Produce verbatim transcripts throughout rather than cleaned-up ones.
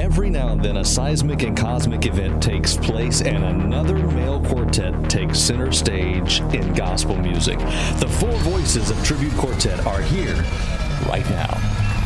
every now and then a seismic and cosmic event takes place and another male quartet takes center stage in gospel music. The four voices of Tribute Quartet are here right now.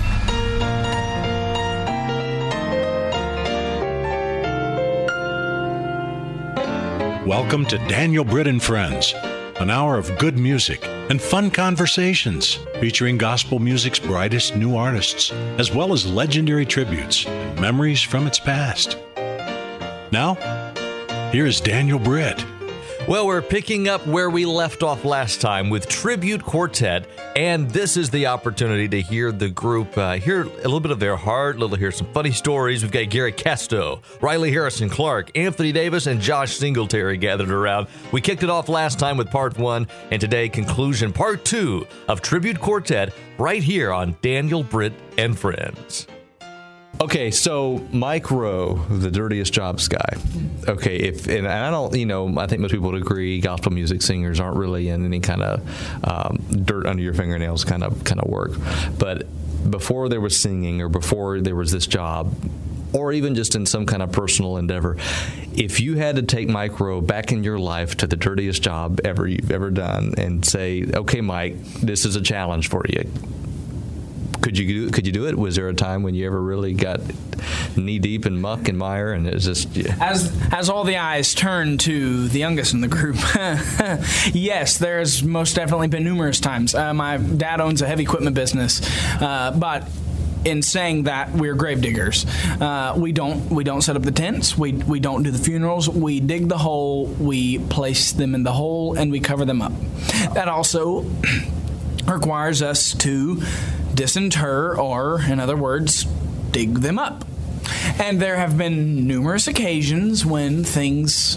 Welcome to Daniel Britt and Friends, an hour of good music and fun conversations featuring gospel music's brightest new artists, as well as legendary tributes and memories from its past. Now, here is Daniel Britt. Well, we're picking up where we left off last time with Tribute Quartet, and this is the opportunity to hear the group, uh, hear a little bit of their heart, a little hear some funny stories. We've got Gary Casto, Riley Harrison Clark, Anthony Davis, and Josh Singletary gathered around. We kicked it off last time with part one, and today, conclusion, part two of Tribute Quartet, right here on Daniel Britt and Friends. Okay, so Mike Rowe, the dirtiest jobs guy. Okay, if and I don't, you know, I think most people would agree, gospel music singers aren't really in any kind of um, dirt under your fingernails kind of kind of work. But before there was singing, or before there was this job, or even just in some kind of personal endeavor, if you had to take Mike Rowe back in your life to the dirtiest job ever you've ever done, and say, okay, Mike, this is a challenge for you. Could you do, could you do it? Was there a time when you ever really got knee deep in muck and mire, and it was just yeah. as as all the eyes turn to the youngest in the group? Yes, there's most definitely been numerous times. Uh, my dad owns a heavy equipment business, uh, but in saying that, we're grave diggers. Uh, we don't we don't set up the tents. We we don't do the funerals. We dig the hole. We place them in the hole, and we cover them up. That also requires us to disinter, or, in other words, dig them up. And there have been numerous occasions when things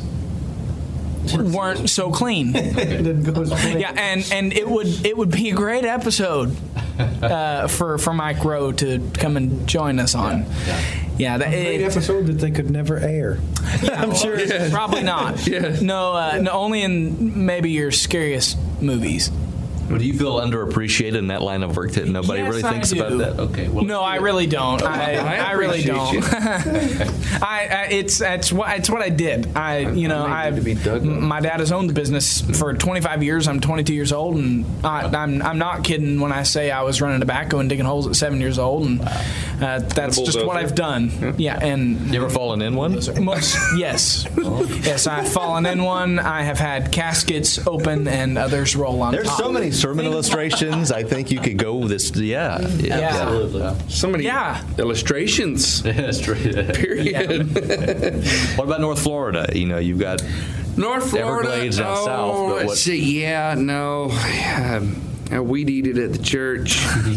weren't so clean. Yeah, and, and it would it would be a great episode uh, for for Mike Rowe to come and join us on. Yeah, yeah. Yeah, that, a great it, episode that they could never air. Yeah, I'm sure. Yeah. Probably not. Yeah. No, uh, no, only in maybe your scariest movies. Well, do you feel underappreciated in that line of work that nobody yes, really thinks I do. about that? Okay. Well, no, I really don't. I, I, I really don't. I, I it's it's what it's what I did. I you know I my dad has owned the business for twenty-five years. I'm twenty-two years old, and I, I'm I'm not kidding when I say I was running tobacco and digging holes at seven years old, and uh, that's just what I've done. Yeah, and you ever fallen in one? Most, yes, oh. Yes, I've fallen in one. I have had caskets open and others roll on. There's top. so many sermon illustrations. I think you could go this. Yeah, yeah, yeah. absolutely. So many yeah. illustrations. Period. Yeah. What about North Florida? You know, you've got North Florida, Everglades down oh, south. But what? See, yeah, no. Um, I weed eated at the church.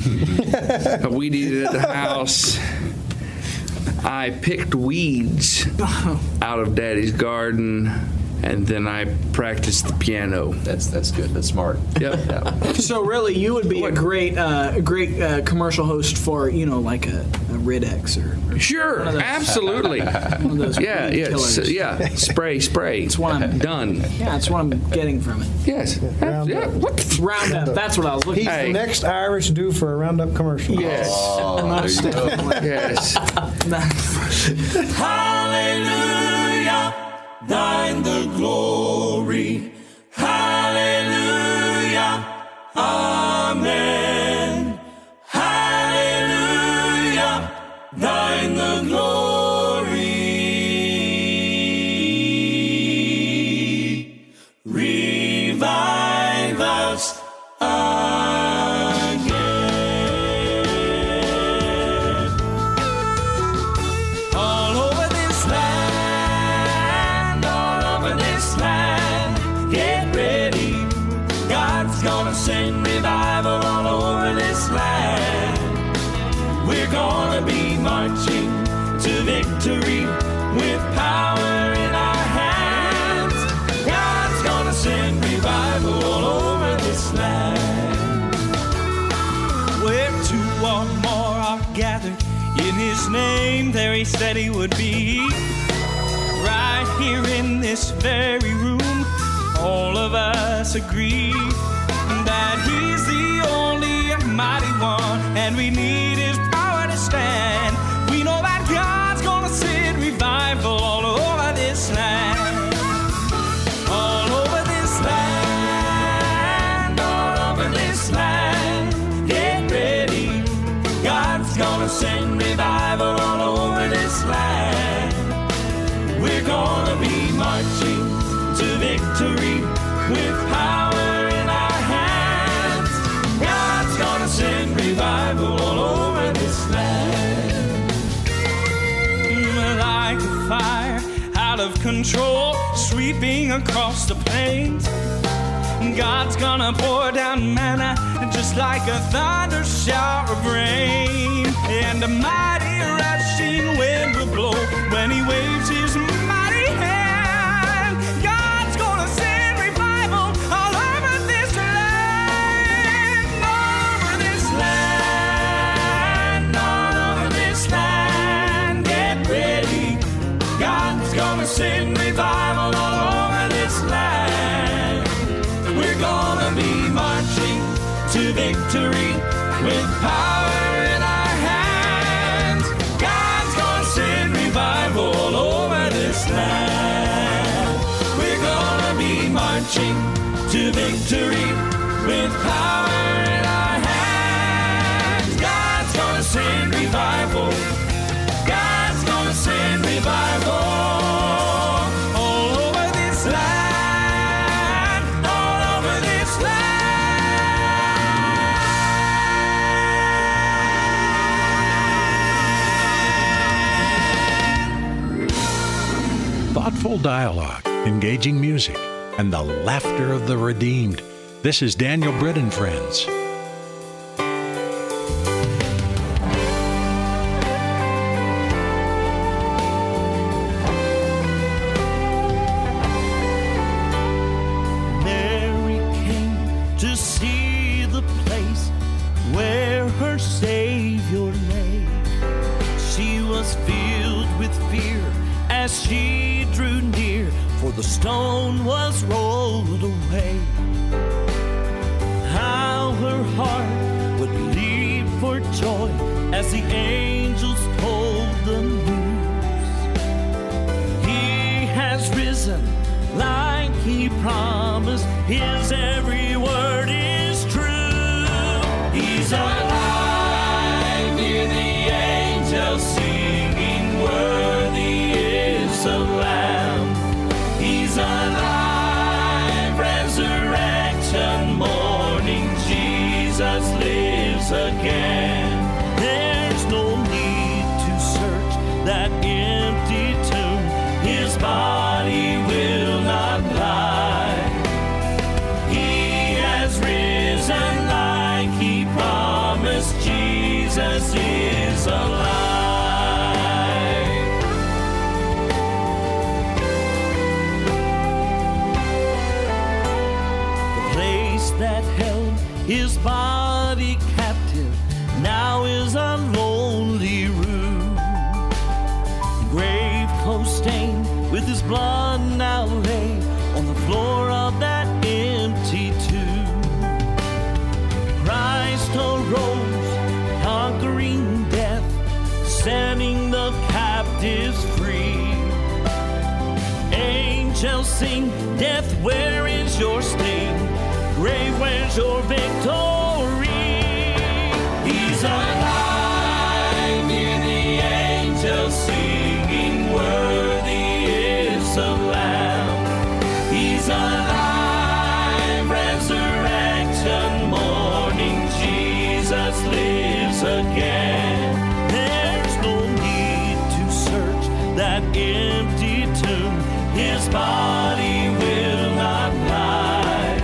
I weed eated at the house. I picked weeds out of Daddy's garden, and then I practiced the piano. That's that's good. That's smart. Yep. Yeah. So really, you would be a great, uh, a great uh, commercial host for, you know, like a, a Rid-X or, or sure, one of those, absolutely. One of those yeah, yeah, s- yeah. Spray, spray. That's what I'm done. Yeah, that's what I'm getting from it. Yes. Roundup. Yeah. What? Roundup. That's what I was looking. He's for. Hey. the next Irish due for a Roundup commercial. Yes. Oh, Most there you go. definitely. Yes. Hallelujah, thine the glory. Hallelujah, amen. Hallelujah, thine the glory. Revive us again. All over this land, all over this land, get ready. God's gonna send revival all over this land. We're gonna be marching to victory with power in our hands. God's gonna send revival all over this land. Where two or more are gathered in His name, there He said He would be. Right here in this very room, all of us agree that He's the only mighty one, and we need His power to stand. We know that God's gonna victory with power in our hands. God's gonna send revival all over this land. Like a fire out of control, sweeping across the plains. God's gonna pour down manna just like a thunder shower of rain. And a mighty rushing wind will blow when he waves his mighty hand. God's gonna send revival all over this land. All over this land. All over this land. Get ready. God's gonna send revival all over this land. We're gonna be marching to victory with power in our hands. God's gonna send revival all over this land. We're gonna be marching to victory with power in our hands. God's gonna send revival. God's gonna send revival all over this land. All over this land. Thoughtful dialogue, engaging music, and the laughter of the redeemed. This is Daniel Britt and Friends. Mary came to see the place where her Savior lay. She was filled with fear as she drew near, for the stone was rolled away. How her heart would leap for joy as the angels told the news. He has risen like he promised, his every word is true. He's alive, hear the angels singing, worthy is the Lamb. He's alive, resurrection morning, Jesus lives again. There's no need to search that empty tomb, his body will not lie. He has risen like he promised, Jesus is alive. The place that held his body captive now is a lonely room. Grave clothes stained with his blood now lay on the floor of that empty tomb. Christ arose, conquering death, setting the captives free. Angels sing, death, where is your sting? Grave, where's your victory? He's alive, hear the angels singing, worthy is the Lamb. He's alive, resurrection morning, Jesus lives again. There's no need to search that empty tomb, his body will not lie.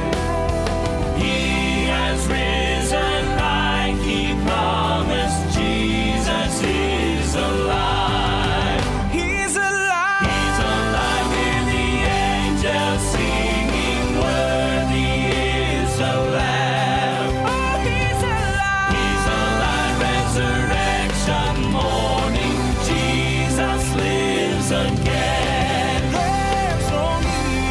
He has risen like he promised, Jesus is alive. He's alive. He's alive, hear the angels singing, worthy is the Lamb. Oh, he's alive. He's alive, resurrection morning, Jesus lives again. There's no need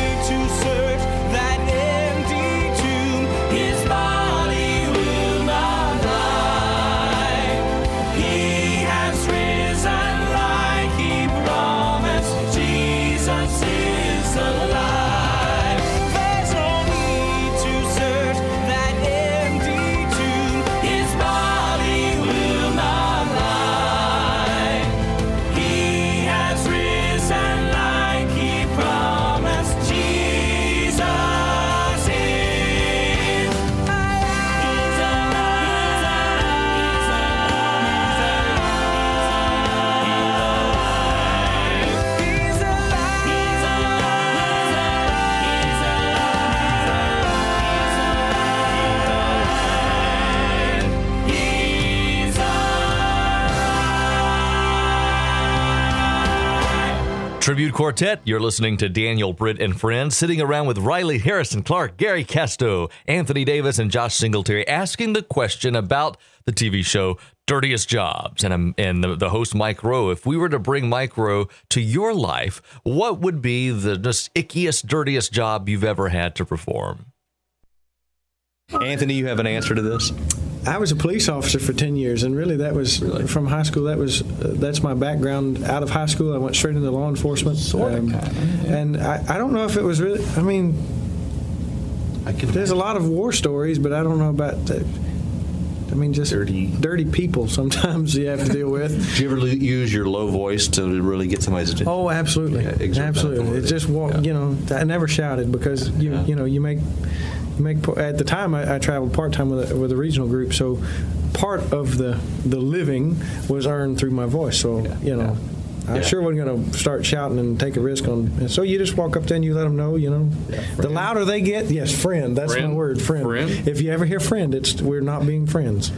Tribute Quartet, you're listening to Daniel, Britt, and Friends, sitting around with Riley Harrison Clark, Gary Casto, Anthony Davis, and Josh Singletary, asking the question about the T V show Dirtiest Jobs. And, um, and the, the host, Mike Rowe, if we were to bring Mike Rowe to your life, what would be the just ickiest, dirtiest job you've ever had to perform? Anthony, you have an answer to this? I was a police officer for ten years, and really that was really? from high school. That was uh, that's my background. Out of high school, I went straight into law enforcement. Sort um, of, kind of, yeah. And I, I don't know if it was really. I mean, I can there's a lot of war stories, but I don't know about. The, I mean, just dirty, dirty people. Sometimes you have to deal with. Do you ever use your low voice to really get somebody's attention? Oh, absolutely, yeah, absolutely. It just walk. Yeah. You know, I never shouted because you yeah. you know you make. Make, at the time, I, I traveled part time with a, with a regional group, so part of the the living was earned through my voice. So yeah, you know, yeah. I yeah. sure wasn't going to start shouting and take a risk on. And so you just walk up there and you let them know. You know, yeah, the louder they get, yes, friend. That's friend. my word, friend. friend. If you ever hear friend, it's we're not being friends.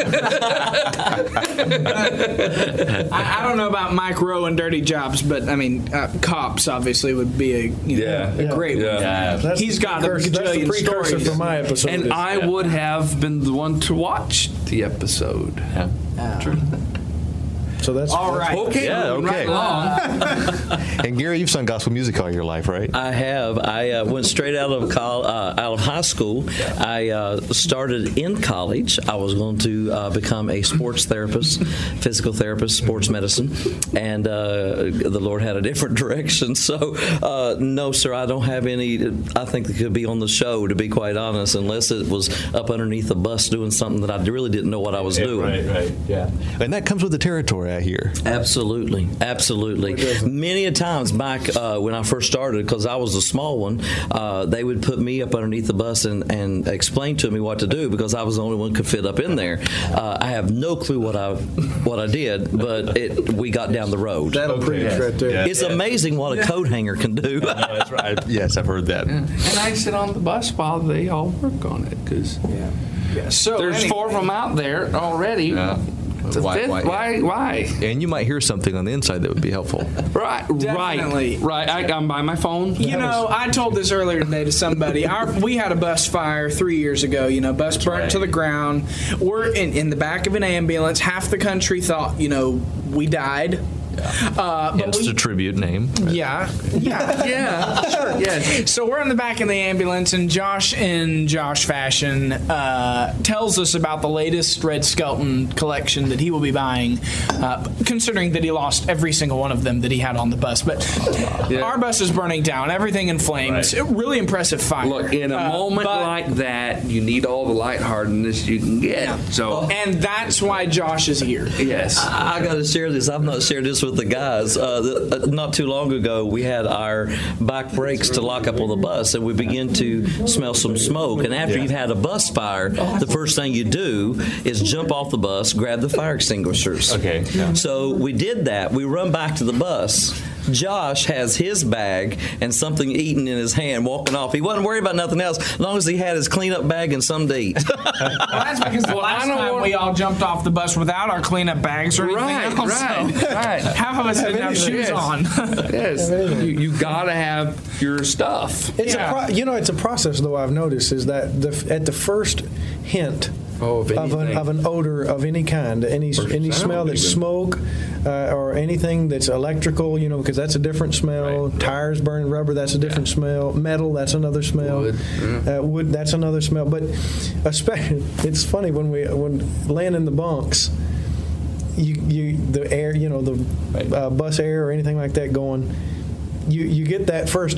I, I don't know about Mike Rowe and dirty jobs, but I mean, uh, cops obviously would be a you know, yeah. a great yeah. one. Yeah. That's He's got a gajillion that's the precursor stories for my episode. And is, I yeah. would have been the one to watch the episode. Yeah. Uh, True. So that's all right. Okay. Yeah. Okay. Right and Gary, you've sung gospel music all your life, right? I have. I uh, went straight out of col- uh, out of high school. I uh, started in college. I was going to uh, become a sports therapist, physical therapist, sports medicine, and uh, the Lord had a different direction. So, uh, no, sir, I don't have any. I think that could be on the show, to be quite honest, unless it was up underneath a bus doing something that I really didn't know what I was yeah, doing. Right. Right. Yeah. And that comes with the territory. I hear. Absolutely, absolutely. Many a times back uh, when I first started, because I was a small one, uh, they would put me up underneath the bus and, and explain to me what to do because I was the only one who could fit up in there. Uh, I have no clue what I what I did, but it, we got down the road. That'll okay. preach right there. Yeah. It's yeah. amazing what a coat hanger can do. No, that's right. Yes, I've heard that. Yeah. And I sit on the bus while they all work on it because yeah. yeah. So there's anyway. four of them out there already. Yeah. The why, fifth, why, why? Why? And you might hear something on the inside that would be helpful. Right, Definitely. right, right. I, I'm by my phone. You know, I told this earlier today to somebody. Our, we had a bus fire three years ago. You know, bus burnt right. to the ground. We're in, in the back of an ambulance. Half the country thought, you know, we died. Yeah. Uh, Hence we, the tribute name. Yeah, yeah, yeah, sure. Yes. So we're in the back of the ambulance, and Josh, in Josh fashion, uh, tells us about the latest Red Skelton collection that he will be buying, uh, considering that he lost every single one of them that he had on the bus. But yeah. our bus is burning down, everything in flames. Right. Really impressive fire. Look, in a uh, moment but, like that, you need all the lightheartedness you can get. Yeah. So, and that's why Josh is here. Yes, I, I got to share this. I've not shared this with the guys. Uh, the, uh, not too long ago, we had our back brakes to lock up on the bus, and we began to smell some smoke. And after yeah. you've had a bus fire, the first thing you do is jump off the bus, grab the fire extinguishers. Okay. Yeah. So we did that. We run back to the bus. Josh has his bag and something eaten in his hand, walking off. He wasn't worried about nothing else, as long as he had his cleanup bag and something to eat. Well, that's because the last time we all jumped off the bus without our cleanup bags or anything right, else. Right, so right. Half of us didn't have shoes yes. on. Yes, you, you gotta have your stuff. It's yeah. a pro- you know, it's a process though. I've noticed is that the, at the first hint oh, of, of, an, of an odor of any kind, any or any smell that's even. smoke uh, or anything that's electrical, you know, because that's a different smell. Right. Tires burning rubber, that's a different yeah. smell. Metal, that's another smell. Wood, yeah. uh, wood, that's another smell. But especially, it's funny when we when laying in the bunks. You, you, the air, you know, the right. uh, bus air or anything like that going, you, you get that first,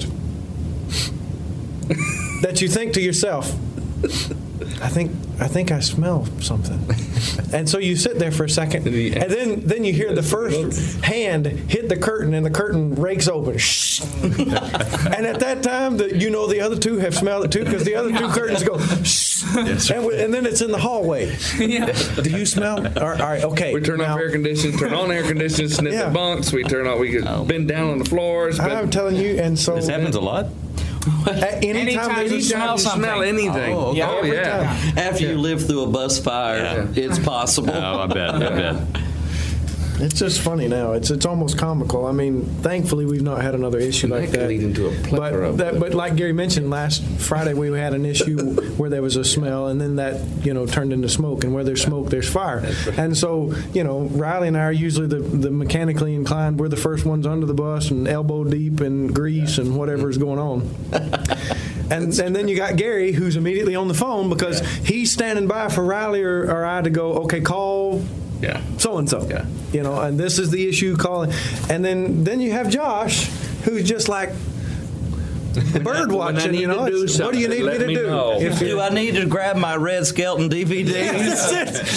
that you think to yourself, I think, I think I smell something. And so you sit there for a second, and then, then you hear the first hand hit the curtain, and the curtain rakes open. And at that time, the, you know the other two have smelled it too, because the other two curtains go, yes. and, we, and then it's in the hallway. Yeah. Do you smell? All right, all right, okay. We turn now, off air conditioning, turn on air conditioning, snip yeah. the bunks. We turn off. We get oh. bend down on the floors. But I'm telling you, and so this happens a lot. Anytime, anytime there's you a smell smell, smell anything. Oh, okay. Yeah, oh yeah. After yeah. you live through a bus fire, yeah. it's possible. Oh, I bet. I bet. It's just funny now. It's it's almost comical. I mean, thankfully we've not had another issue And like that could that. lead into a plethora but, of- that, but like Gary mentioned, last Friday we had an issue where there was a smell, and then that you know turned into smoke. And where there's smoke, there's fire. And so you know, Riley and I are usually the, the mechanically inclined. We're the first ones under the bus and elbow deep in grease and whatever is going on. And and then you got Gary, who's immediately on the phone because he's standing by for Riley or, or I to go, okay, call Yeah. so and so. Yeah. You know, and this is the issue, calling. And then then you have Josh, who's just like bird when I watching. need You know, to do It's, what do you need something, me to let me do? know. If you- Do I need to grab my Red Skelton D V Ds?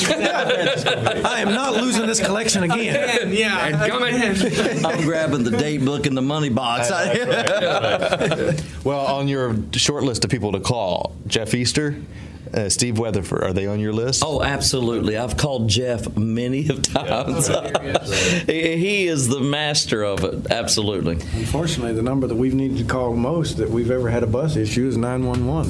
I am not losing this collection again. Yeah. And coming in. I'm grabbing the date book in the money box. Well, on your short list of people to call, Jeff Easter, uh, Steve Weatherford, are they on your list? Oh, absolutely. I've called Jeff many of times. he, he is the master of it. Absolutely. Unfortunately, the number that we've needed to call most that we've ever had a bus issue is nine one one.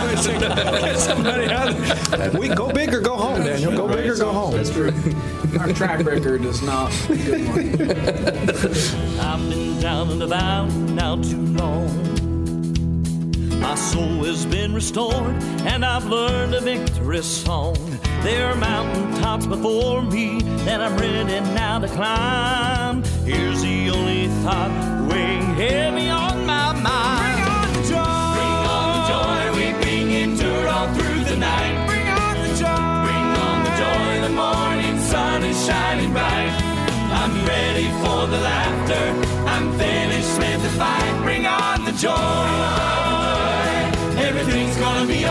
We go big or go home, Daniel. Go big or go home. That's true. Our track record is not a good one. I've been down in the valley now too long. My soul has been restored, and I've learned a victory song. There are mountaintops before me that I'm ready now to climb. Here's the only thought weighing heavy on my mind. Bring on the joy. Bring on the joy. Weeping endured all through the night. Bring on the joy. Bring on the joy. The morning sun is shining bright. I'm ready for the laughter. I'm finished with the fight. Bring on the joy. Everything's gonna be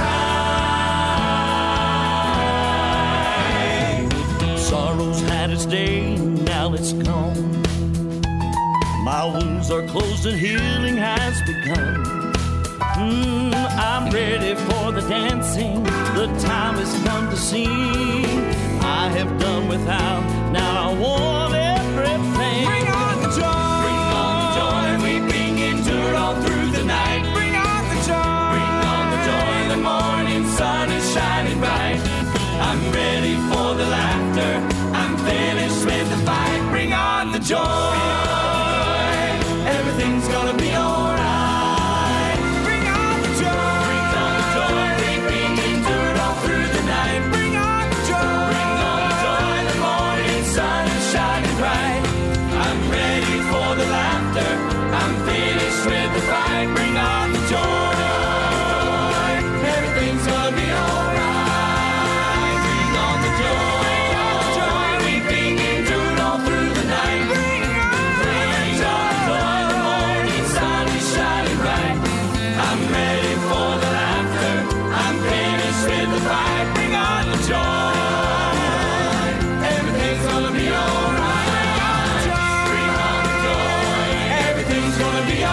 alright. Sorrow's had its day, now it's gone. My wounds are closed and healing has begun. Mm, I'm ready for the dancing. The time has come to sing. I have done without, now I want everything. Bring on the joy. Bring on the joy. Weeping endured all through the night. Bring on the joy. Bring on the joy. The morning sun is shining bright. I'm ready for the laughter. I'm finished with the fight. Bring on the joy. Everything's gonna be alright. Bring on the joy. Bring on the joy. Weeping endured all through the night. Bring on the joy. Bring on the joy. The morning sun is shining bright. I'm ready for the laughter. I'm finished with the fight. Bring on the joy. Everything's gonna be alright. Bring on the joy. Joy. Weeping endured all through the night. Bring on the joy. The morning sun is shining bright. I'm ready for the laughter. I'm finished with the fight. Bring on the joy. Everything's gonna be alright. Bring on the joy. Everything's gonna be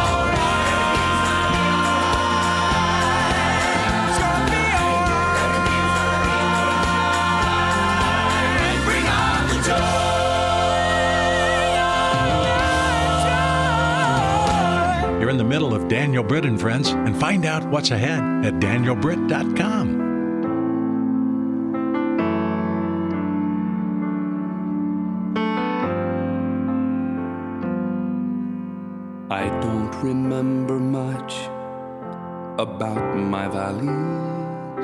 alright. It's gonna be alright. Bring on the joy. You're in the middle of Daniel Britt and Friends, and find out what's ahead at daniel britt dot com. I don't remember much about my valleys,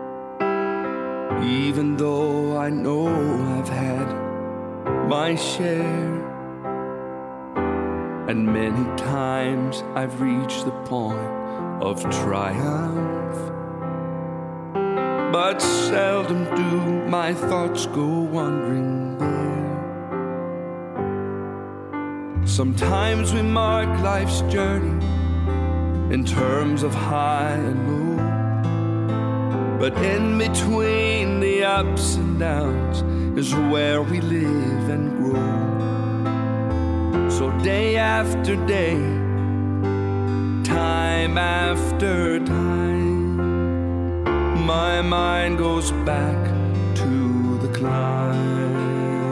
even though I know I've had my share. And many times I've reached the point of triumph, but seldom do my thoughts go wandering there. Sometimes we mark life's journey in terms of high and low, but in between the ups and downs is where we live and grow. So day after day, time after time, my mind goes back to the climb.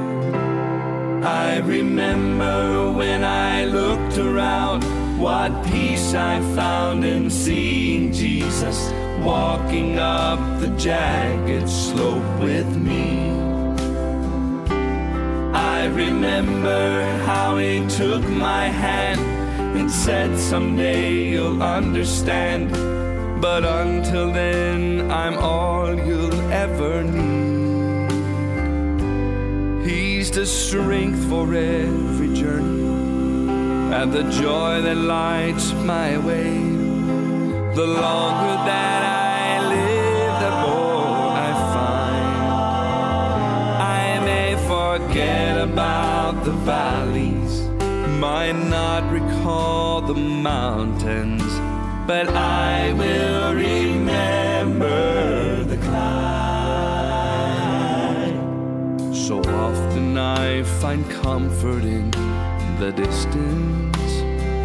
I remember when I looked around, what peace I found in seeing Jesus walking up the jagged slope with me. I I remember how he took my hand and said someday you'll understand. But until then, I'm all you'll ever need. He's the strength for every journey and the joy that lights my way. The longer that I live, the more I find. I may forget about the valleys, might not recall the mountains, but I will remember the climb. So often I find comfort in the distance,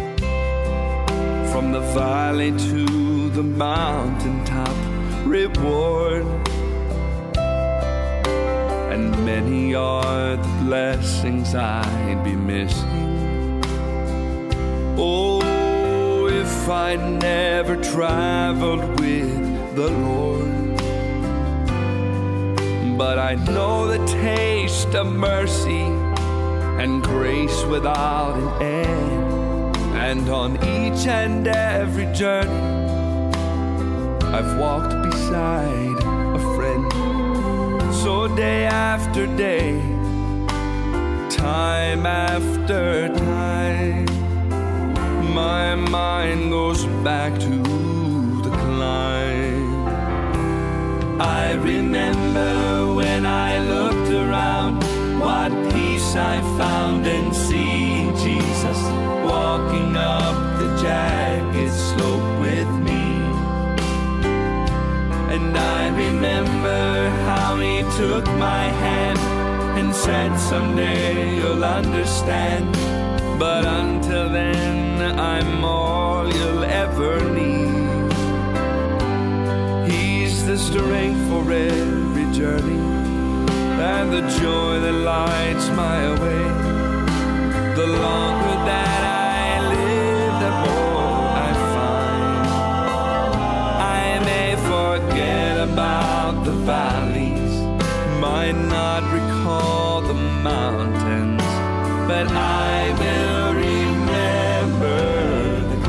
from the valley to the mountaintop, reward. And many are the blessings I'd be missing. Oh, if I'd never traveled with the Lord. But I know the taste of mercy and grace without an end. And on each and every journey, I've walked beside a friend. So day after day, time after time, my mind goes back to the climb. I remember when I looked around, what peace I found and see Jesus walking up the jagged slope with me. And I remember how he took my hand and said someday you'll understand. But until then, I'm all you'll ever need. He's the strength for every journey and the joy that lights my way. The longer that I live, the more I find. I may forget about the valleys, might not recall the mountains, but I will remember the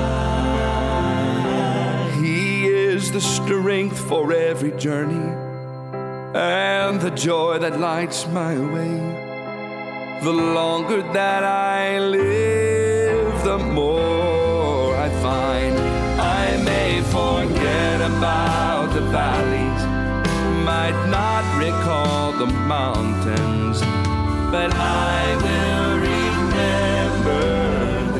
climb. He is the strength for every journey and the joy that lights my way. The longer that I live, the more I find. I may forget about the valleys, might not recall the mountains, but I will remember the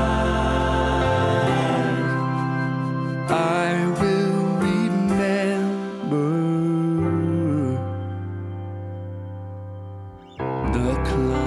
climb. I will remember the climb.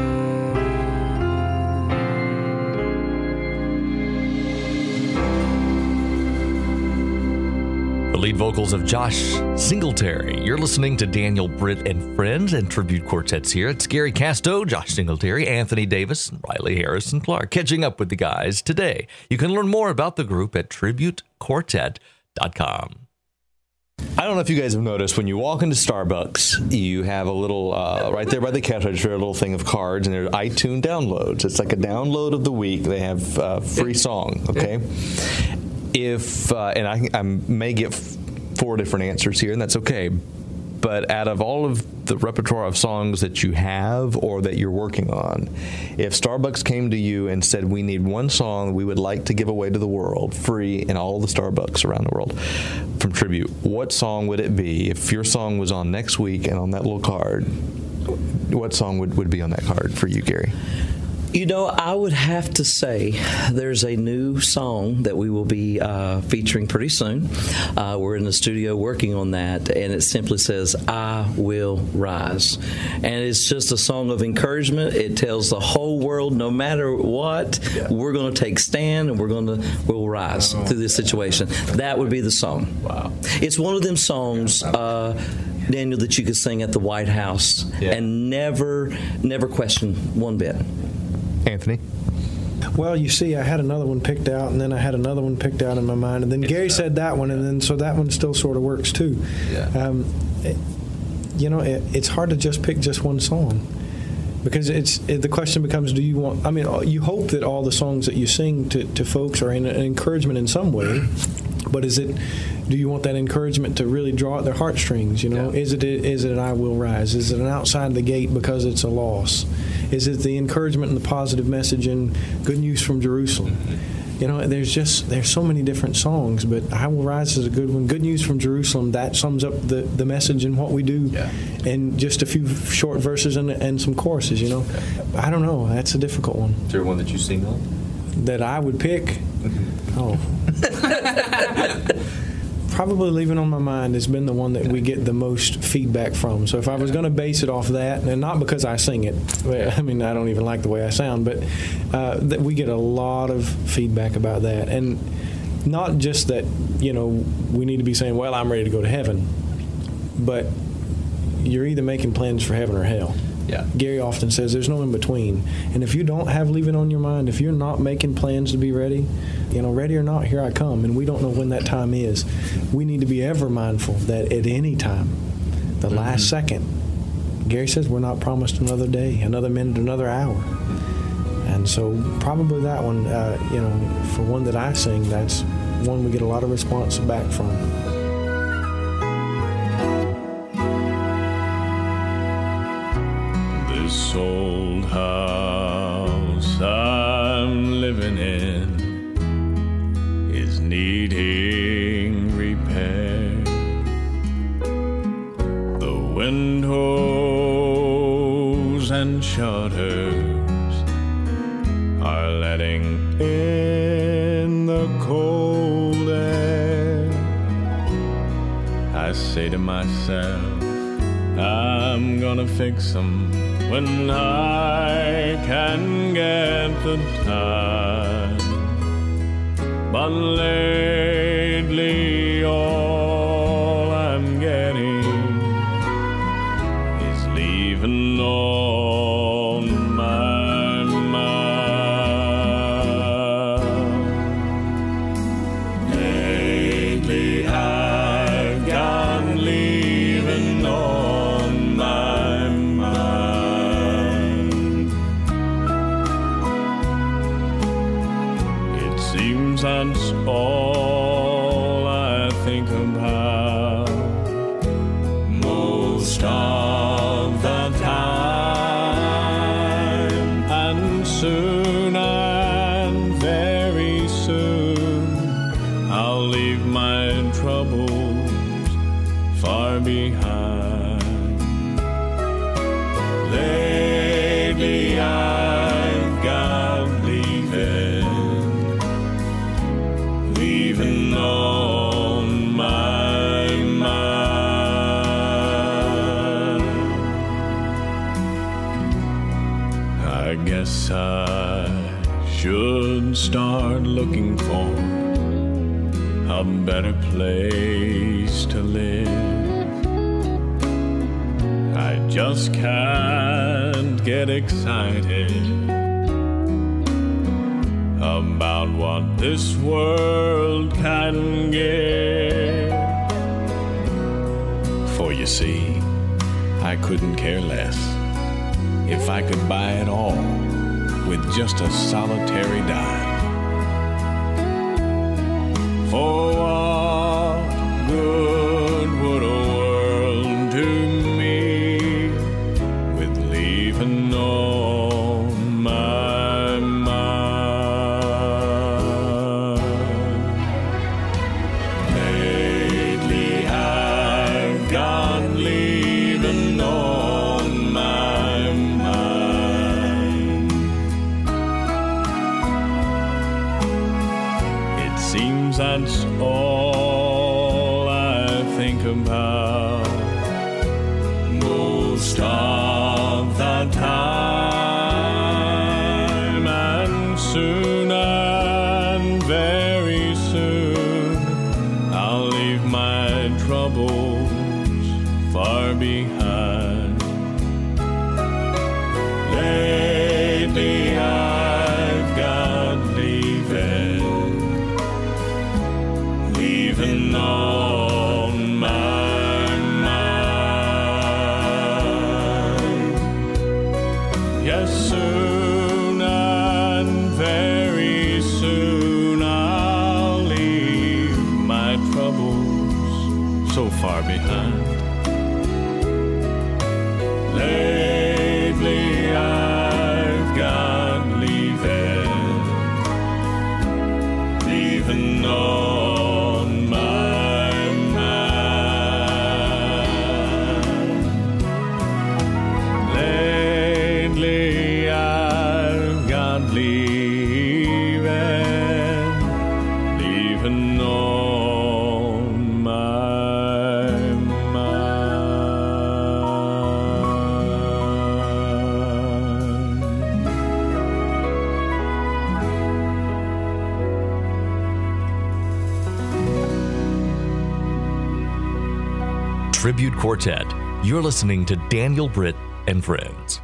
The lead vocals of Josh Singletary. You're listening to Daniel Britt and Friends and Tribute Quartets here. It's Gary Casto, Josh Singletary, Anthony Davis, and Riley Harrison Clark catching up with the guys today. You can learn more about the group at tribute quartet dot com. I don't know if you guys have noticed, when you walk into Starbucks, you have a little, uh, right there by the cash register, a little thing of cards, and there's iTunes downloads. It's like a download of the week. They have uh, free song, okay? If, uh, and I, I may get four different answers here, and that's okay. But out of all of the repertoire of songs that you have or that you're working on, if Starbucks came to you and said, we need one song we would like to give away to the world, free in all the Starbucks around the world from Tribute, what song would it be? If your song was on next week and on that little card, what song would, would be on that card for you, Gary? You know, I would have to say there's a new song that we will be uh, featuring pretty soon. Uh, we're in the studio working on that, and it simply says, I will rise. And it's just a song of encouragement. It tells the whole world, no matter what, yeah. we're going to take stand and we're going to we'll rise oh, through this situation. That would be the song. Wow. It's one of them songs, uh, Daniel, that you could sing at the White House yeah. and never, never question one bit. Anthony? Well, you see, I had another one picked out, and then I had another one picked out in my mind, and then it's Gary that. said that one, and then so that one still sort of works too. Yeah. Um, it, you know, it, it's hard to just pick just one song. because it's it, the question becomes, do you want? I mean, you hope that all the songs that you sing to, to folks are an, an encouragement in some way, but is it? Do you want that encouragement to really draw at their heartstrings? You know, yeah. is it is it an I will rise? Is it an outside the gate because it's a loss? Is it the encouragement and the positive message in Good News from Jerusalem? You know, there's just there's so many different songs, but I Will Rise is a good one. Good News from Jerusalem, that sums up the, the message and what we do yeah. in just a few short verses and, and some choruses, you know. I don't know. That's a difficult one. Is there one that you sing on? That I would pick? Oh. Probably Leaving on My Mind has been the one that we get the most feedback from. So if I was going to base it off that, and not because I sing it, I mean, I don't even like the way I sound, but uh, that we get a lot of feedback about that. And not just that, you know, we need to be saying, well, I'm ready to go to heaven, but you're either making plans for heaven or hell. Yeah. Gary often says there's no in between. And if you don't have Leaving on your mind, if you're not making plans to be ready, you know, ready or not, here I come, and we don't know when that time is. We need to be ever mindful that at any time, the mm-hmm. last second, Gary says we're not promised another day, another minute, another hour. And so probably that one, uh, you know, for one that I sing, that's one we get a lot of response back from. This old house I'm living in is needing repair. The windows and shutters are letting in the cold air. I say to myself, I'm gonna fix them when I can get the time. But lately all I'm getting is leaving on my mind. Lately I've got leaving on my mind. It seems that's all I think about most of the time, and soon and very soon I'll leave my troubles far behind. Lately I've got leaving, leaving on my mind. I guess I should start looking for a better place to live. I just can't get excited about what this world can give. For you see, I couldn't care less if I could buy it all with just a solitary dime. For what good would a world do me with leaving on my mind? Lately I've got leaving on my mind. It seems that's all I think about most of the time, and soon and very soon I'll leave my troubles far behind. Lately I've got leaving, leaving Tribute Quartet. You're listening to Daniel Britt and Friends.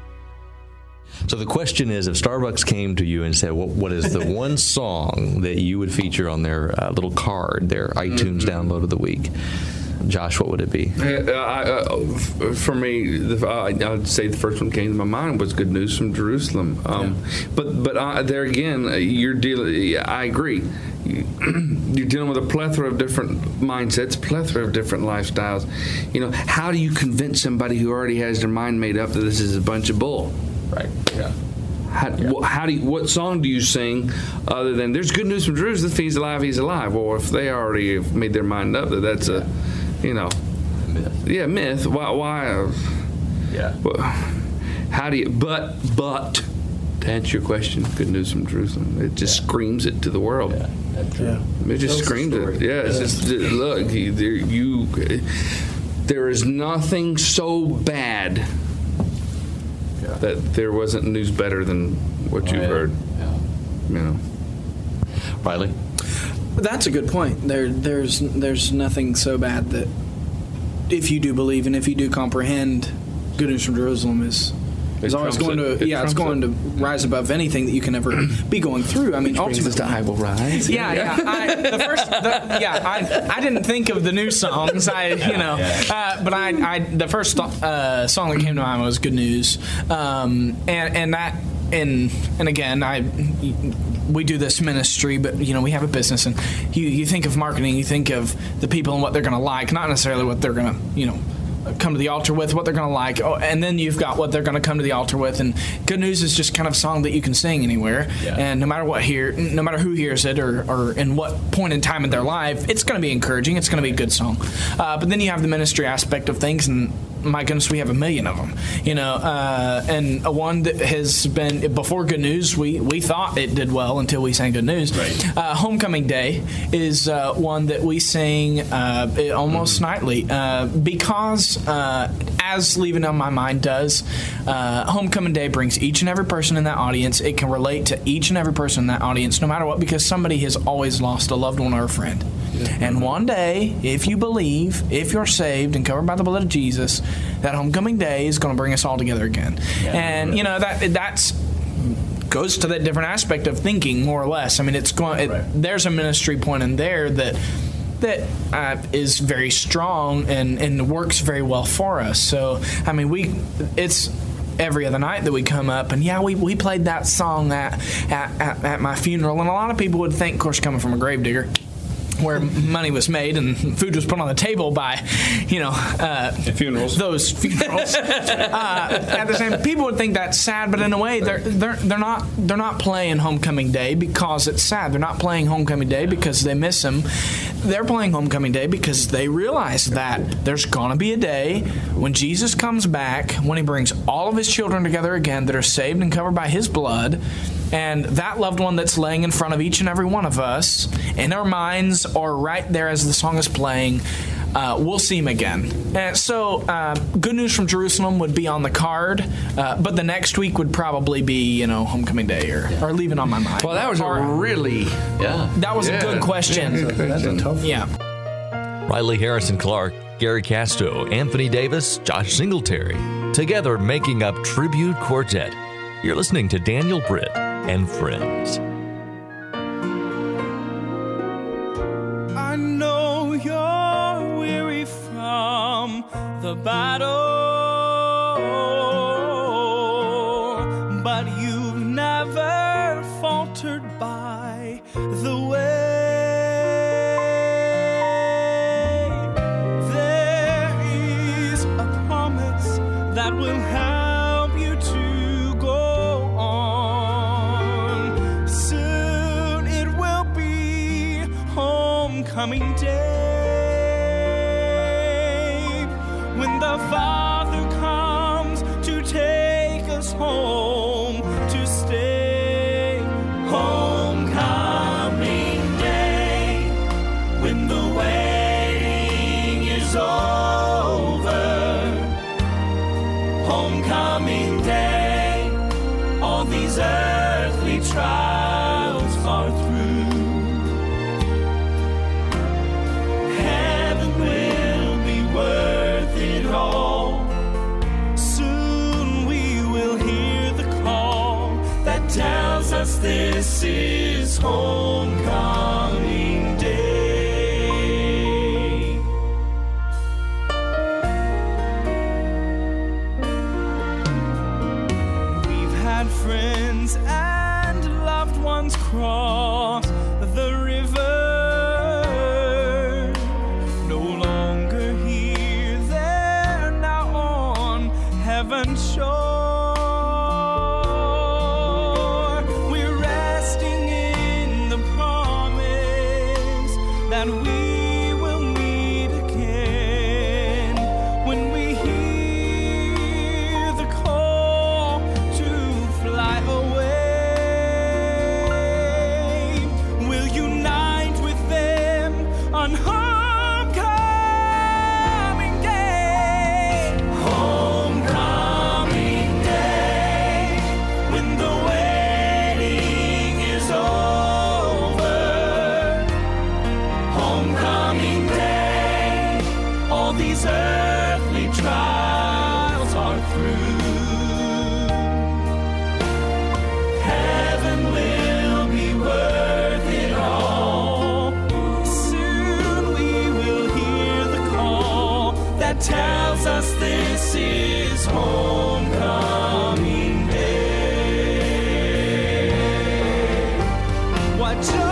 So the question is, if Starbucks came to you and said, what, what is the one song that you would feature on their uh, little card, their iTunes mm-hmm. download of the week? Josh, what would it be? Uh, I, uh, for me, the, uh, I'd say the first one came to my mind was "Good News from Jerusalem." Um, yeah. But but uh, there again, you're dealing. I agree. You're dealing with a plethora of different mindsets, plethora of different lifestyles. You know, how do you convince somebody who already has their mind made up that this is a bunch of bull? Right. Yeah. How, yeah. how do you, what song do you sing other than "There's good news from Jerusalem"? If he's alive, he's alive. Well, if they already have made their mind up that that's a You know, myth. Yeah, myth. Why? Why? Uh, yeah. Well, how do you? But, but, to answer your question, good news from Jerusalem. It just yeah. screams it to the world. Yeah, that's true. Yeah. It just Tells screams it. Yeah, it's yeah. just look. You, there, you, there is nothing so bad yeah. that there wasn't news better than what oh, you've yeah. heard. Yeah. You know, Riley. That's a good point. There, there's, there's nothing so bad that if you do believe and if you do comprehend, good news from Jerusalem is is always going to, it yeah, it's going it. to rise above anything that you can ever be going through. I mean, Which ultimately, brings us to I Will Rise. Yeah, yeah. I, the first, the, yeah, I, I didn't think of the new songs. I, you know, uh, but I, I, the first uh, song that came to mind was "Good News," um, and and that. And and again, I we do this ministry, but you know we have a business, and you, you think of marketing, you think of the people and what they're going to like, not necessarily what they're going to you know come to the altar with, what they're going to like, oh, and then you've got what they're going to come to the altar with. And Good News is just kind of a song that you can sing anywhere, yeah. and no matter what hear, no matter who hears it or or in what point in time in their life, it's going to be encouraging. It's going to be a good song. Uh, but then you have the ministry aspect of things, and my goodness, we have a million of them, you know, uh, and a one that has been, before Good News, we, we thought it did well until we sang Good News. Right. Uh, Homecoming Day is uh, one that we sing uh, almost mm-hmm. nightly uh, because, uh, as Leaving on My Mind does, uh, Homecoming Day brings each and every person in that audience. It can relate to each and every person in that audience, no matter what, because somebody has always lost a loved one or a friend. And one day, if you believe, if you're saved and covered by the blood of Jesus, that homecoming day is going to bring us all together again. Yeah, and, right. you know, that that's goes to that different aspect of thinking, more or less. I mean, it's going. It, right. There's a ministry point in there that that uh, is very strong and, and works very well for us. So, I mean, we it's every other night that we come up, and yeah, we, we played that song at, at, at, at my funeral, and a lot of people would think, of course, coming from a gravedigger, where money was made and food was put on the table by, you know, uh, funerals. Those funerals. uh, at the same, people would think that's sad, but in a way, they're they're they're not they're not playing Homecoming Day because it's sad. They're not playing Homecoming Day because they miss him. They're playing Homecoming Day because they realize that there's gonna be a day when Jesus comes back, when He brings all of His children together again that are saved and covered by His blood. And that loved one that's laying in front of each and every one of us, in our minds or right there as the song is playing, uh, we'll see him again. And so uh, Good News from Jerusalem would be on the card, uh, but the next week would probably be, you know, Homecoming Day or, yeah. or Leaving on My Mind. Well, that was or, a really... Yeah. That was yeah. a good question. Yeah, that's a, that's a tough one. Yeah. Riley Harrison Clark, Gary Casto, Anthony Davis, Josh Singletary, together making up Tribute Quartet. You're listening to Daniel Britt and Friends. I know you're weary from the battle, but you've never faltered by the way. There is a promise that will help you to go on. Soon it will be homecoming day, when the Father comes to take us home to stay. Homecoming day, when the waiting is over. Homecoming day, all these earthly trials are through. Heaven will be worth tells us this is homecoming day. We've had friends and loved ones cross the river. No longer here, they're now on heaven's shore. And we will meet again when we hear the call to fly away. We'll unite with them on homecoming day. Homecoming day, when the waiting is over. Homecoming day, all these earthly trials are through. Heaven will be worth it all. Soon we will hear the call that tells us this is homecoming day. What joy!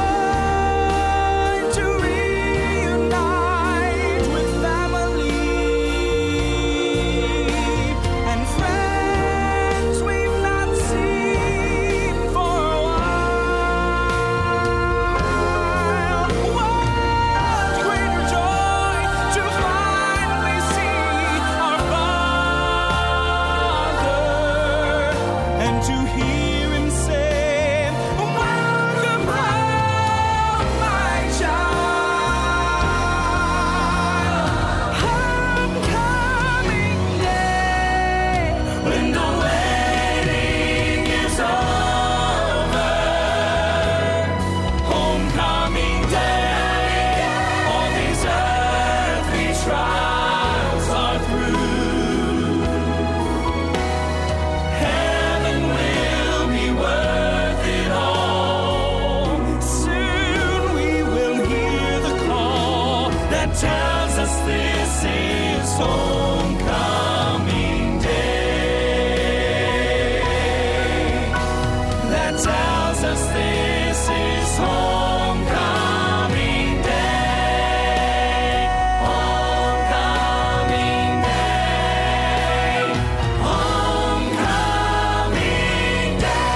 Tells us this is homecoming day. That tells us this is homecoming day. Homecoming day. Homecoming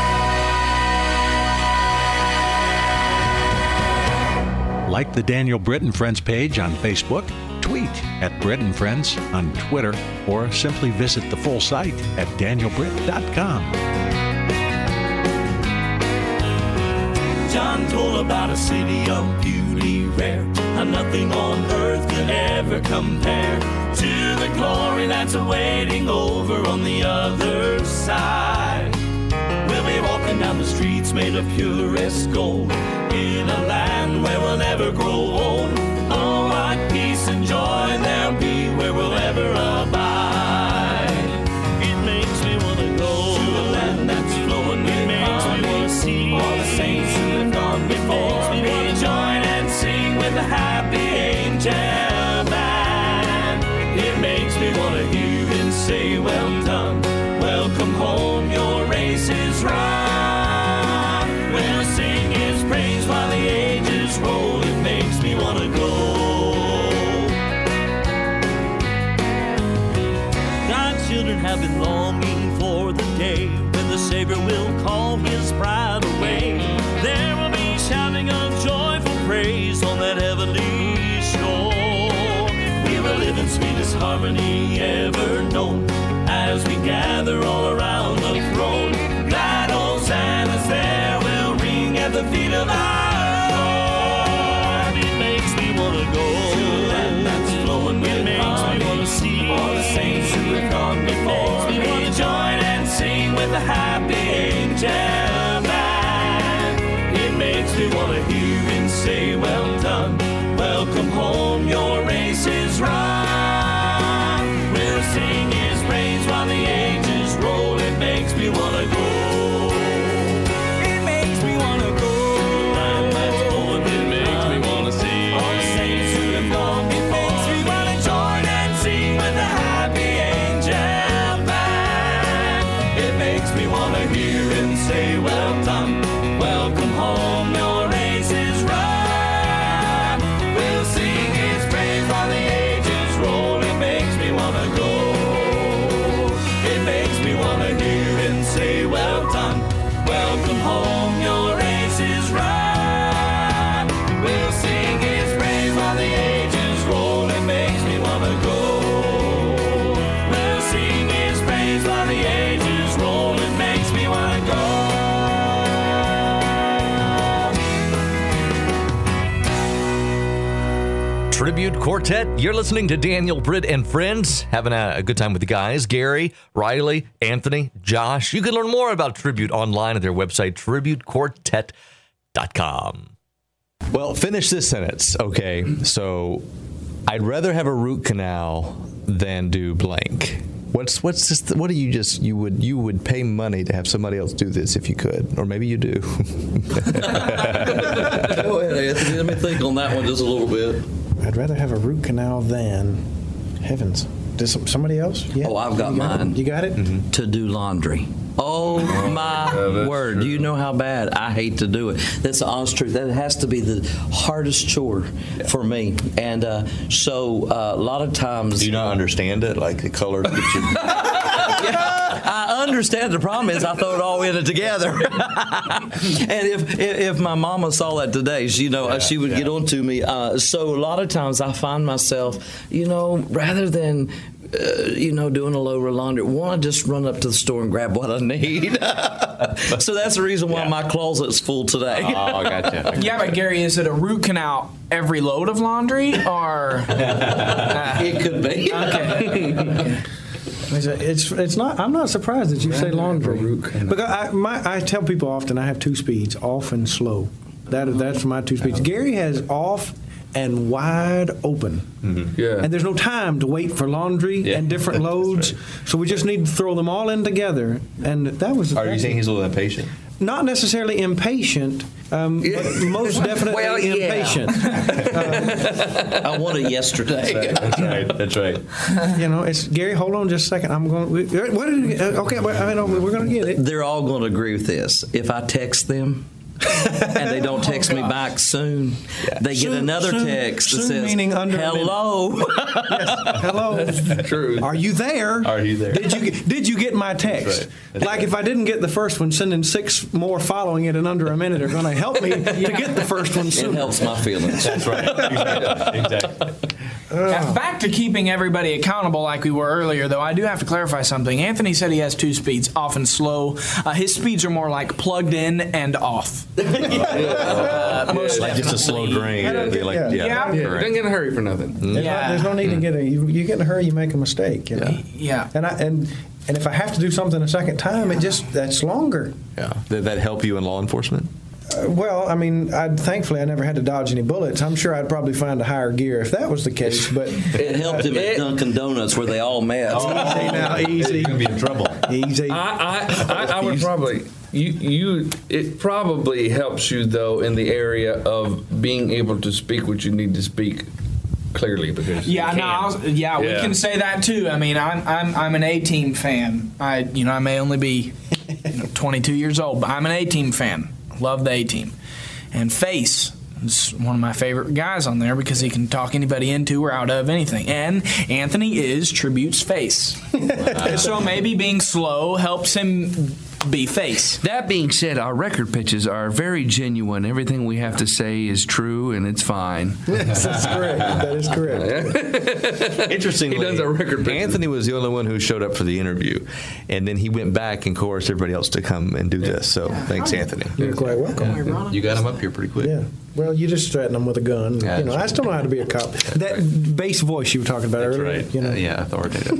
day. Like the Daniel Britt and Friends page on Facebook, tweet at Britt and Friends on Twitter, or simply visit the full site at daniel britt dot com. John told about a city of beauty rare, how nothing on earth could ever compare to the glory that's awaiting over on the other side. We'll be walking down the streets made of purest gold, in a land where we'll never grow old. Oh, what peace and joy there'll be where we'll ever abide. It makes me want to go to a land that's flowing with honey. See all the saints who have gone before me, me join and sing with the happy angel band. It makes me want to hear him say, well done, welcome home, your race is run. We'll sing his praise while the ages roll. It makes me want to go. God's children have been longing for the day when the Savior will call his bride away. There will be shouting of joyful praise on that heavenly shore. We will live in sweetest harmony ever known as we gather all around the throne. Glad hosannas there will ring at the feet of our Lord. It makes me want to go to a land that's flowing with honey. It makes me want to see all the saints who have gone before. It makes me want to join and sing with the happy angel band. It makes me want to hear him say, well done, welcome home, your race is run. We'll sing his praise while the ages roll. It makes me want to go. It Tribute Quartet. You're listening to Daniel, Britt, and Friends. Having a, a good time with the guys. Gary, Riley, Anthony, Josh. You can learn more about Tribute online at their website, tribute quartet dot com. Well, finish this sentence. Okay, so I'd rather have a root canal than do blank. What's what's this? What do you just you would you would pay money to have somebody else do this if you could, or maybe you do. Go ahead, Anthony. Let me think on that one just a little bit. I'd rather have a root canal than heavens. Does some- somebody else? Yeah. Oh, I've got You mine. It? You got it? Mm-hmm. To do laundry. Oh, my Yeah, word. true. Do you know how bad I hate to do it? That's the honest truth. That has to be the hardest chore for me. And uh, so uh, a lot of times. Do you not understand it? Like the colors that you. Yeah, I understand. The problem is I throw it all in it together. And if, if if my mama saw that today, she, you know, Yeah, she would yeah. get on to me. Uh, so a lot of times I find myself, you know, rather than uh, you know, doing a load of laundry, want to just run up to the store and grab what I need. So that's the reason why Yeah. my closet's full today. Oh, gotcha. Yeah, but Gary, is it a root canal every load of laundry, or It could be. okay? It's, it's it's not. I'm not surprised that you say laundry because I my I tell people often I have two speeds, off and slow. That that's my two speeds. Gary has off and wide open, Yeah. and there's no time to wait for laundry Yeah. and different That's loads. right. So we just need to throw them all in together, and that was. Are you saying he's a little impatient? Not necessarily impatient, um, but most definitely Well, yeah. impatient. I want it yesterday. That's right. That's right. You know, it's Gary. Hold on, just a second. I'm going. What did? You, uh, okay, but, I mean, we're going to get it. They're all going to agree with this. If I text them and they don't text me back soon, they get Soon- another soon- text that soon says, meaning under a minute. hello. Hello. True. Are you there? Are you there? Did you get, did you get my text? right. That's Like if I didn't get the first one, sending six more following it in under a minute are going to help me to get the first one It soon. helps my feelings. That's right. Exactly. Exactly. Now, back to keeping everybody accountable like we were earlier, though, I do have to clarify something. Anthony said he has two speeds, off and slow. Uh, his speeds are more like plugged in and off. Uh, most Like just a slow drain. I don't It'd be get- like, yeah. yeah. Yeah. Yeah, correct. don't get in a hurry for nothing. There's, not, Yeah. there's no need to get a. You, you get in a hurry, you make a mistake. You know? Yeah. And I and and if I have to do something a second time, it just that's longer. Yeah. Did that help you in law enforcement? Uh, well, I mean, I thankfully I never had to dodge any bullets. I'm sure I'd probably find a higher gear if that was the case. But It helped him at Dunkin' Donuts where they all met. easy now, easy, You're gonna be in trouble. easy. I, I, I, I would probably you you it probably helps you though in the area of being able to speak what you need to speak clearly because you Yeah, no, can. I was, yeah, we Yeah. can say that too. I mean, I'm I'm I'm an A-Team fan. I you know I may only be you know, twenty-two years old, but I'm an A-Team fan. Love the A-Team, and Face is one of my favorite guys on there because he can talk anybody into or out of anything. And Anthony is Tribute's Face, so maybe being slow helps him be Face. That being said, our record pitches are very genuine. Everything we have to say is true, and it's fine. Yes, that's correct. That is correct. Interestingly, He does a record picture. Anthony was the only one who showed up for the interview, and then he went back and coerced everybody else to come and do this. So thanks, Anthony. You're quite welcome. You got him up here pretty quick. Yeah. Well, you just threaten them with a gun. Yeah, you know, that's I still know how to be a cop. That bass voice you were talking about That's earlier. right. You know. Uh, yeah, authoritative.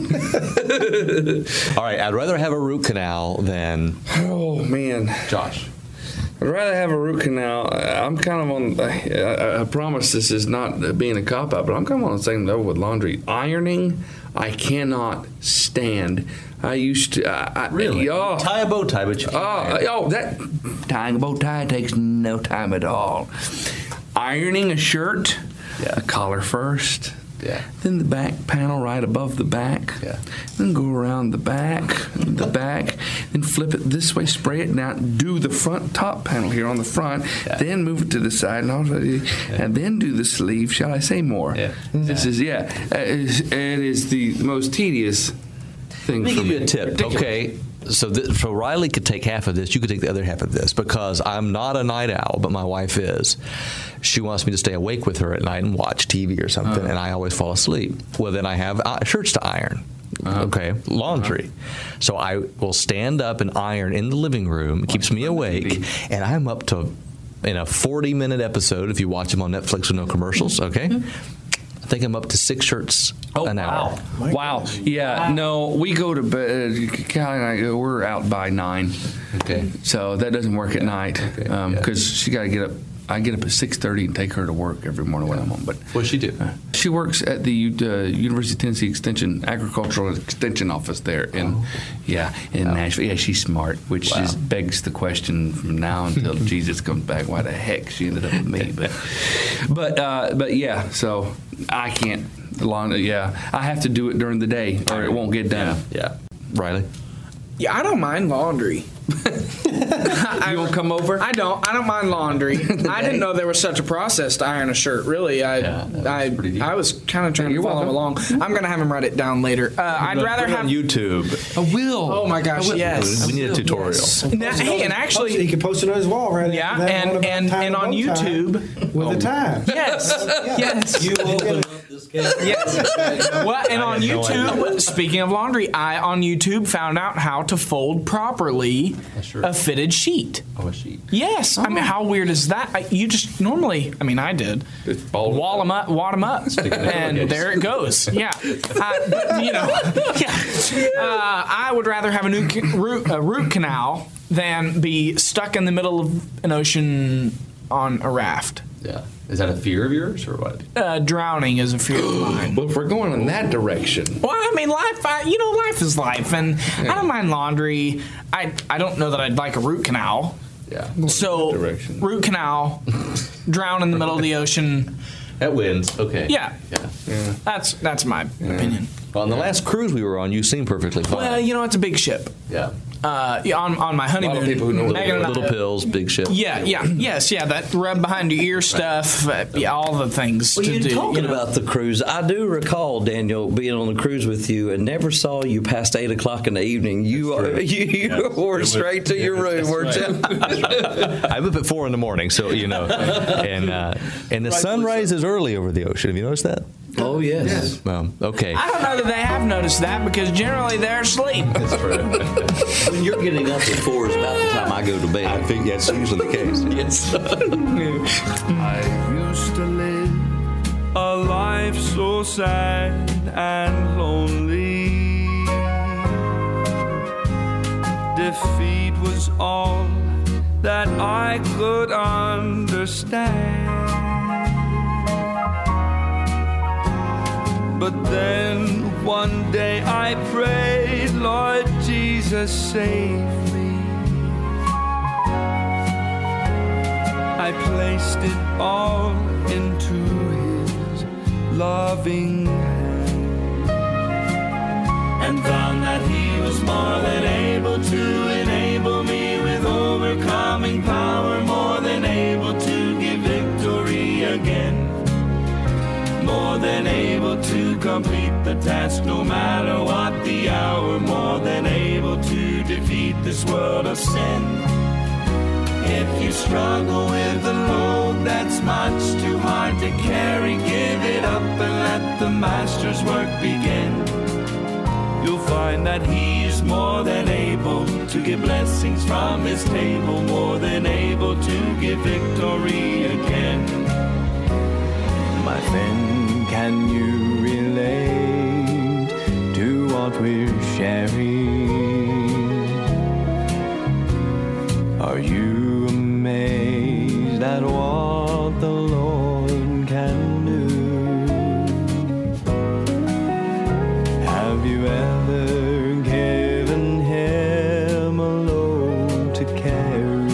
All right, I'd rather have a root canal than Oh man, Josh. I'd rather have a root canal. I'm kind of on. I, I promise this is not being a cop out, but I'm kind of on the same level with laundry. Ironing, I cannot stand. I used to. I, I, Really? Oh, Tie a bow tie, but you Oh, can't. oh, that tying a bow tie takes no time at all. Ironing a shirt, Yeah. the collar first, Yeah. then the back panel right above the back, Yeah. then go around the back, the back, then flip it this way, spray it down, do the front top panel here on the front, Yeah. then move it to the side, and, also, and then do the sleeve. Shall I say more? Yeah. This is yeah, uh, it is, it is the most tedious thing. Let me for give you me. a tip. Ridiculous. Okay, so th- so Riley could take half of this. You could take the other half of this because I'm not a night owl, but my wife is. She wants me to stay awake with her at night and watch T V or something, and I always fall asleep. Well, then I have uh, shirts to iron. Okay, laundry. So I will stand up and iron in the living room. It keeps me awake, and I'm up to in a forty minute episode if you watch them on Netflix with no commercials. Okay. think I'm up to six shirts Oh, an hour. wow. Wow. Yeah, no, we go to bed, Callie and I, we're out by nine. Okay. So that doesn't work at night Okay, because yeah. she got to get up. I get up at six thirty and take her to work every morning when I'm home. But What's she do? uh, she works at the uh, University of Tennessee Extension Agricultural Extension Office there in, Oh. yeah, in Wow. Nashville. Yeah, she's smart, which Wow. just begs the question from now until Jesus comes back, why the heck she ended up with me? But, but, uh, but yeah, so I can't. Long, yeah, I have to do it during the day or it won't get done. Yeah. Riley? Yeah, I don't mind laundry. You won't come over? I don't. I don't mind laundry. I didn't know there was such a process to iron a shirt. Really, I Yeah, that was I, pretty deep. I was kind of trying You're to follow welcome. along. I'm gonna have him write it down later. Uh, I'd rather Put it have. on YouTube. I will. Oh my gosh! Yes. We need a tutorial. Now, hey, and he actually, can post it on his wall right yeah, after that, and all about and time and on bow tie YouTube. with the time. Yes. Yes. You open up this can. Yes. Well, and on no YouTube, speaking of laundry, I on YouTube found out how to fold properly sure. a fitted sheet. Oh, a sheet. Yes, I mean, how weird is that? I, you just normally, I mean, I did. It's bald. Wall them up, wad them up, and delegates. there it goes. Yeah, uh, but, you know, yeah. Uh, I would rather have a new ca- root, a root canal than be stuck in the middle of an ocean on a raft. Yeah. Is that a fear of yours or what? Uh, drowning is a fear of mine. But if we're going in that direction, Well, I mean, life. I, you know, life is life, and I don't mind laundry. I I don't know that I'd like a root canal. Yeah. So direction. root canal, drown in the middle of the ocean. That wins. Okay. Yeah. Yeah. That's that's my opinion. Well, on the last cruise we were on, you seemed perfectly fine. Well, you know, it's a big ship. yeah. Uh, yeah, on on my honeymoon, people who know what Megan and I- Little pills, big ship. Yeah, yeah, yes, yeah. That rub behind your ear stuff, uh, yeah, all the things Well, to you're do. talking you know. about the cruise. I do recall, Daniel, being on the cruise with you and never saw you past eight o'clock in the evening. You are, you, you were straight to your room, weren't you? I'm up at four in the morning, so you know, and uh, and the sun rises early over the ocean. Have you noticed that? Oh, yes. Well, okay. I don't know that they have noticed that because generally they're asleep. That's true. When you're getting up at four is about the time I go to bed. I think that's usually the case. Yes. I used to live a life so sad and lonely. Defeat was all that I could understand. But then one day I prayed, Lord Jesus, save me. I placed it all into His loving hand and found that He was more than able to enable me with overcoming power, more than able to give victory again. More than able to complete the task, no matter what the hour. More than able to defeat this world of sin. If you struggle with a load that's much too hard to carry, give it up and let the Master's work begin. You'll find that He is more than able to give blessings from His table, more than able to give victory again. My friend, can you relate to what we're sharing? Are you amazed at what the Lord can do? Have you ever given Him a load to carry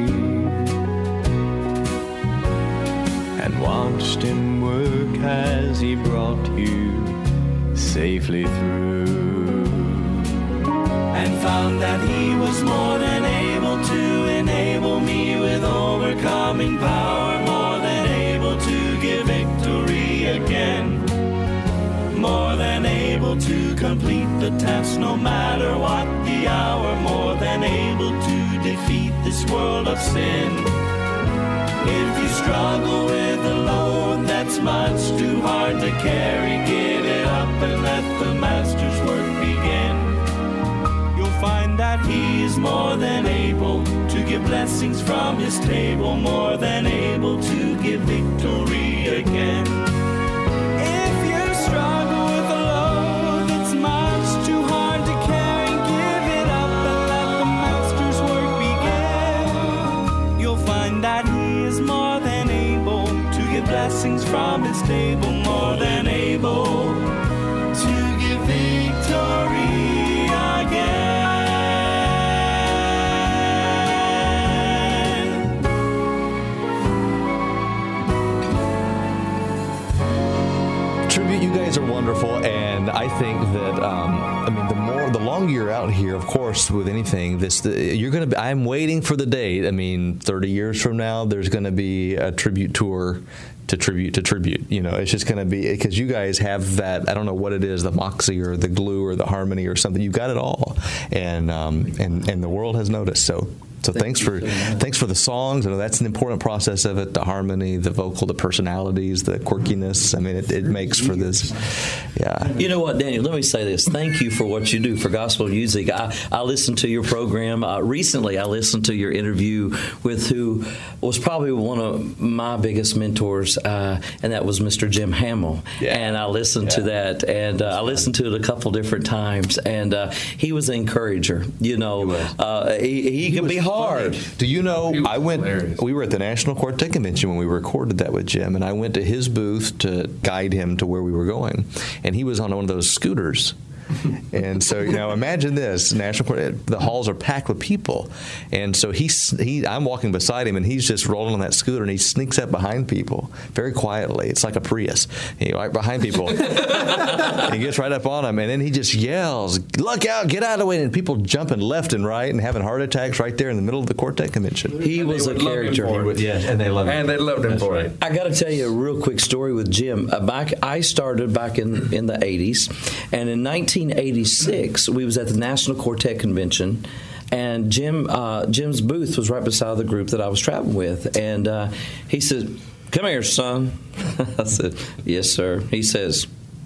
and watched Him work as He brought you safely through, and found that He was more than able to enable me with overcoming power, more than able to give victory again, more than able to complete the task, no matter what the hour, more than able to defeat this world of sin. If you struggle with a load that's much too hard to carry, give it up and let the Master's work begin. You'll find that He is more than able to give blessings from His table, more than able to give victory again. knowing that He is more than able to give blessings from His table, more than able to give victory again. Tribute, you guys are wonderful, and I think that um, I mean the more, the longer you're out here, of course, with anything, this the, you're going to. be I'm waiting for the date. I mean, thirty years from now, there's going to be a tribute tour to tribute to tribute. You know, it's just going to be because you guys have that. I don't know what it is, the moxie or the glue or the harmony or something. You've got it all, and um, and and the world has noticed. So. So Thank thanks you for so much. thanks for the songs. I know that's an important process of it. The harmony, the vocal, the personalities, the quirkiness. I mean, it, it makes for this. Yeah. You know what, Daniel? Let me say this. Thank you for what you do for gospel music. I, I listened to your program uh, recently. I listened to your interview with who was probably one of my biggest mentors, uh, and that was Mister Jim Hamill. Yeah. And I listened Yeah. to that, and uh, I listened to it a couple different times. And uh, he was an encourager. You know, He was. uh, he, he, could be hard. Do you know? He was I went. hilarious. We were at the National Quartet Convention when we recorded that with Jim, and I went to his booth to guide him to where we were going, and he was on one of those scooters. And so, you know, imagine this: National Quartet. The halls are packed with people, and so he's he. I'm walking beside him, and he's just rolling on that scooter, and he sneaks up behind people very quietly. It's like a Prius, he, right behind people. And he gets right up on them, and then he just yells, "Look out! Get out of the way!" And people jumping left and right and having heart attacks right there in the middle of the Quartet Convention. He was a would love him character. for it. Yeah, and they love it. And they loved him for it. I got to tell you a real quick story with Jim. Uh, back, I started back in, in the eighties, and in nineteen eighty-six, we was at the National Quartet Convention, and Jim uh, Jim's booth was right beside the group that I was traveling with, and uh, he said, "Come here, son." I said, "Yes, sir." He says,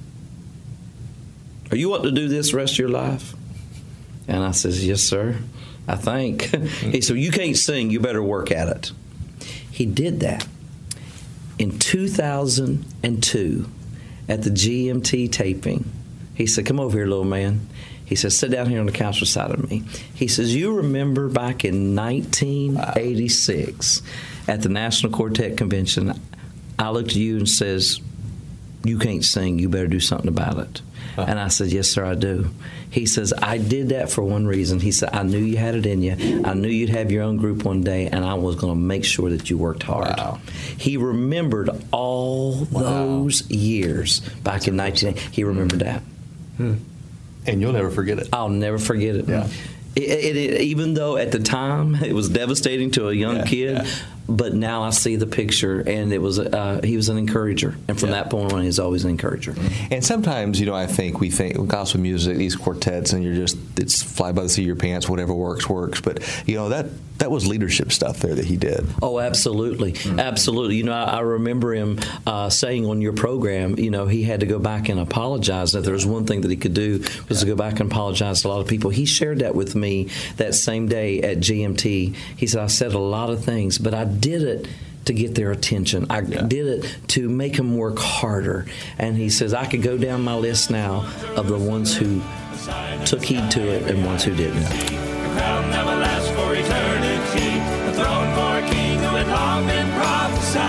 "Are you wanting to do this the rest of your life?" And I says, "Yes, sir, I think." He said, "You can't sing, you better work at it." He did that. In two thousand two, at the G M T taping, he said, "Come over here, little man." He said, "Sit down here on the couch beside of me." He says, "You remember back in nineteen eighty-six at the National Quartet Convention, I looked at you and says, 'You can't sing, you better do something about it.'" And I said, "Yes, sir, I do." He says, "I did that for one reason." He said, "I knew you had it in you. I knew you'd have your own group one day, and I was going to make sure that you worked hard." Wow. He remembered all those years back in nineteen eighty. He remembered that. And you'll never forget it. I'll never forget it. Yeah. It, it, it, even though at the time it was devastating to a young Yeah, kid, yeah. but now I see the picture, and it was uh, he was an encourager, and from Yeah. that point on, he's always an encourager. And sometimes, you know, I think we think gospel music, these quartets, and you're just, it's fly by the seat of your pants, whatever works, works. But, you know, that that was leadership stuff there that he did. Oh, absolutely, absolutely. You know, I, I remember him uh, saying on your program, you know, he had to go back and apologize. If there was one thing that he could do was to go back and apologize to a lot of people. He shared that with me that same day at G M T. He said, "I said a lot of things, but I did it to get their attention. I Yeah. did it to make them work harder." And he says, "I could go down my list now of the ones who took heed to it and ones who didn't." The crown never lasts for eternity. The throne for a king who had long been prophesied.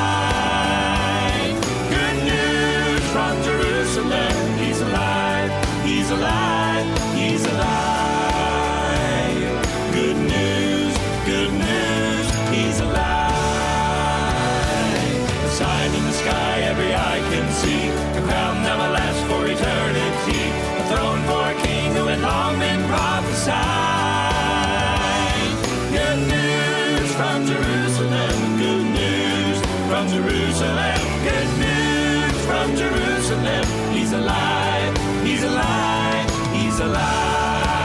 Good news from Jerusalem. He's alive. He's alive. He's alive. Good news. Good news. He's alive. The sign in the sky every eye can see. The crown never lasts for eternity. The throne for a king who had long been prophesied. Good news from Jerusalem. Good news from Jerusalem. Good news from Jerusalem. He's alive. He's alive. He's alive.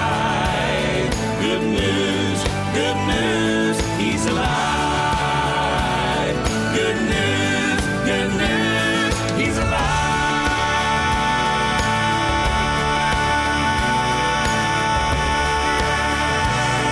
Good news. Good news. He's alive. Good news. Good news. He's alive.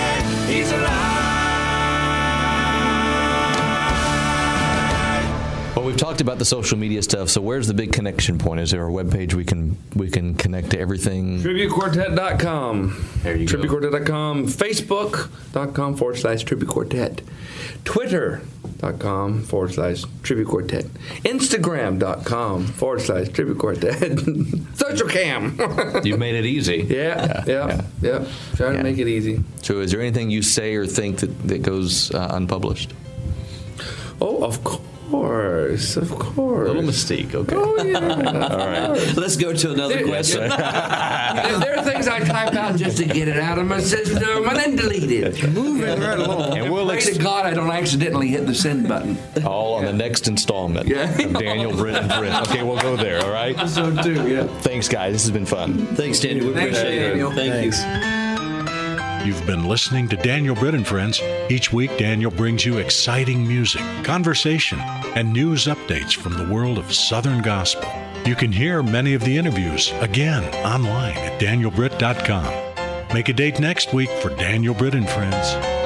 He's alive. Well, we've talked about the social media stuff. So where's the big connection point? Is there a webpage we can we can connect to everything? tribute quartet dot com. There you go. tribute quartet dot com. Facebook dot com forward slash Tribute Quartet. Twitter dot com forward slash Tribute Quartet. Instagram dot com forward slash Tribute Quartet. Social cam. You've made it easy. Yeah, yeah, yeah. yeah. Trying Yeah. to make it easy. So is there anything you say or think that, that goes uh, unpublished? Oh, of course, of course. A little mystique, okay. Oh, yeah. All right. Let's go to another There- question. there, there are things I type out just to get it out of my system and then delete it. Moving right along. And we'll Pray ex- to God I don't accidentally hit the send button. All on the next installment Yeah. of Daniel Britton Friends. Okay, we'll go there, all right? So too, yeah. Thanks, guys. This has been fun. Thanks, Daniel. We Thanks, appreciate Daniel. it. Thank Thanks. you. You've been listening to Daniel Britt and Friends. Each week, Daniel brings you exciting music, conversation, and news updates from the world of Southern Gospel. You can hear many of the interviews again online at daniel britt dot com. Make a date next week for Daniel Britt and Friends.